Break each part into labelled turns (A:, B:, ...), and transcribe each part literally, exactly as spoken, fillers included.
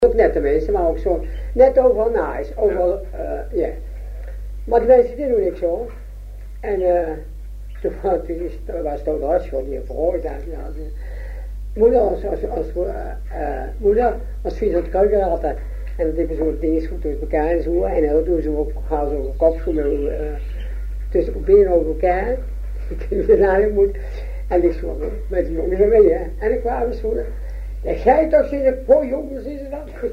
A: Ook nette mensen, maar ook zo, net overal nice, overal, ja. Uh, yeah. Maar die mensen die doen niks zo. En uh, toen was het ook de hartstikke die verhoord had. Ja, moeder als, als, als, uh, uh, moeder als fiets op de keuken altijd. En dan deden zo'n ding goed tussen elkaar en zo. En dan doen ze ook, gaan ze ook een kopschoen met uh, tussen de benen over elkaar. Ik weet niet moet. En ik zo met de jongens mee, hè. En ik kwam zo. En jij toch zitten, oh jongens, is het dat?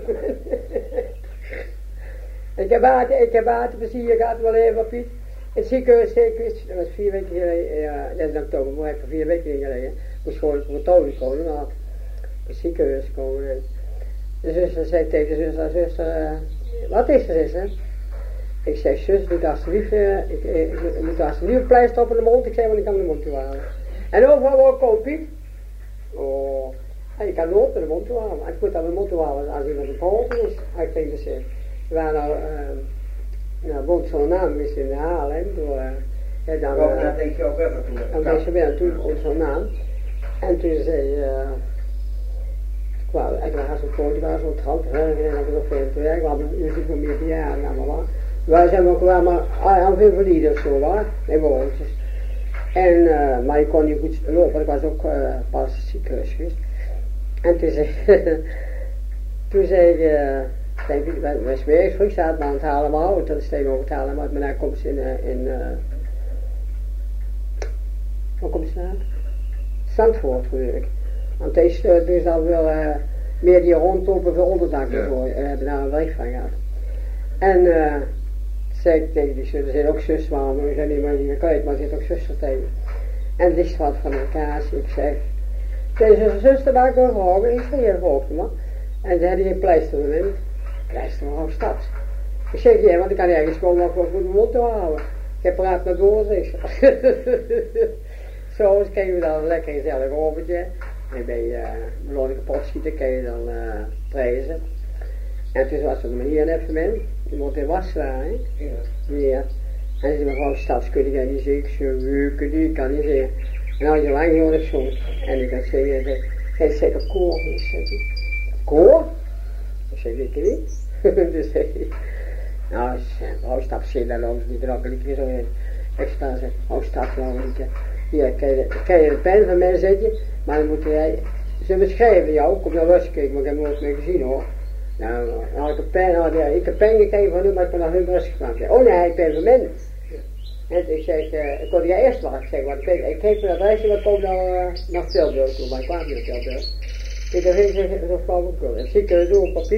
A: Ik heb water, ik heb waterplezier gehad, wel even Piet. Het ziekenhuis, ik wist, dat was vier weken geleden, ja, dat is in oktober, maar ik heb vier weken geleden. Moest gewoon voor het toon komen, maar het ziekenhuis komen. En de zuster zei tegen de zuster, zuster, uh, wat is er, zuster? Ik zei, zus, doe alsjeblieft, uh, ik, ik, ik moet alsjeblieft een pleister op in de mond, ik zei, want ik kan de mond toe halen. En overal ook komen, Piet. Oh. En je kan nooit naar de mond toe halen. Ik moet aan de mond toe halen als iemand een geholpen is. Ik denk dus, we waren nou, uh, nou, woont zo'n naam is in Haarlem. Door, uh, ja, dan, uh,
B: oh, dat denk je ook even toe.
A: En dan ben je toen op zo'n naam. En toen zei, uh, kwam, ik was zo'n koor, die was zo'n trant, en ik had nog veel te werk, we hadden natuurlijk nog meer jaren, nou maar. Wij zijn ook wel maar al veel verdiend of zo, waar, nee, woontjes. En, uh, maar ik kon niet goed lopen, ik was ook uh, pas ziekenhuis geweest. En toen zei, toen zei ik, uh, denk ik, we zijn weer vroeg zaten aan het halen, maar houden, dat is tegenover het halen, maar mijn komt in, uh, in, uh, waar komt ze naar? Zandvoort, geloof ik. Want deze, uh, dus al wel uh, meer die rondlopen voor onderdakken voor, uh, hebben daar een weg van gehad. En, uh, zei ik tegen die zus, er zijn ook zus, maar we zijn niet meer hier kwijt, maar er zit ook zuster tegen. En het is wat van elkaar, ik zeg, deze zuster daar kon gehouden, ik zei, hier volgde me. En ze hadden geen pleister meer. Pleister van stad. Ik zeg, ja, want ik kan ergens komen om voor de mond te houden. Ik praat naar door, zeg. Zo kregen we dan een lekker gezellig overtje. En bij uh, belangrijke potschieten kan je dan uh, prijzen. En toen was er maar hier een even mee. Die moet in Wassenaar, hè. Ja. Ja. En die mevrouw stadskundig en die zei, ik zei, weuken, die kan niet zeggen. En dan had je lang gehoord zo. En ik had zeggen, hij zei zeker koor. Ik zei, koor? Ik zei, weet je niet? Dus zei hij, nou, hij stapt zin langs die drakken, ik weer zo in. Ik sta ze, hij stapt langs, hier, kan je de pen van mij zetten, maar dan moet jij, ze beschrijven jou, kom naar West kijken, maar ik heb hem nooit meer gezien hoor. Nou, dan had ik een pen, had ik een pen gekregen van hem, maar ik ben naar hun West gegaan. Oh nee, ik ben van mij. En ik zeg, uh, ik kon jij eerst wachten, ik zeg, want ik, ik geef me dat reisje, maar ik kom nou uh, naar Tilburg toe, maar ik kwam niet naar Tilburg. Ik heb geen zo flauw op kunnen. En zie ik er zo op papier.